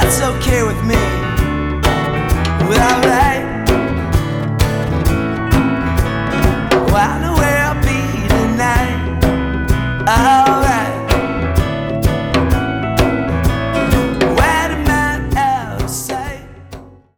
That's okay with me. Well, right. Well, I know where I'll be tonight. Oh,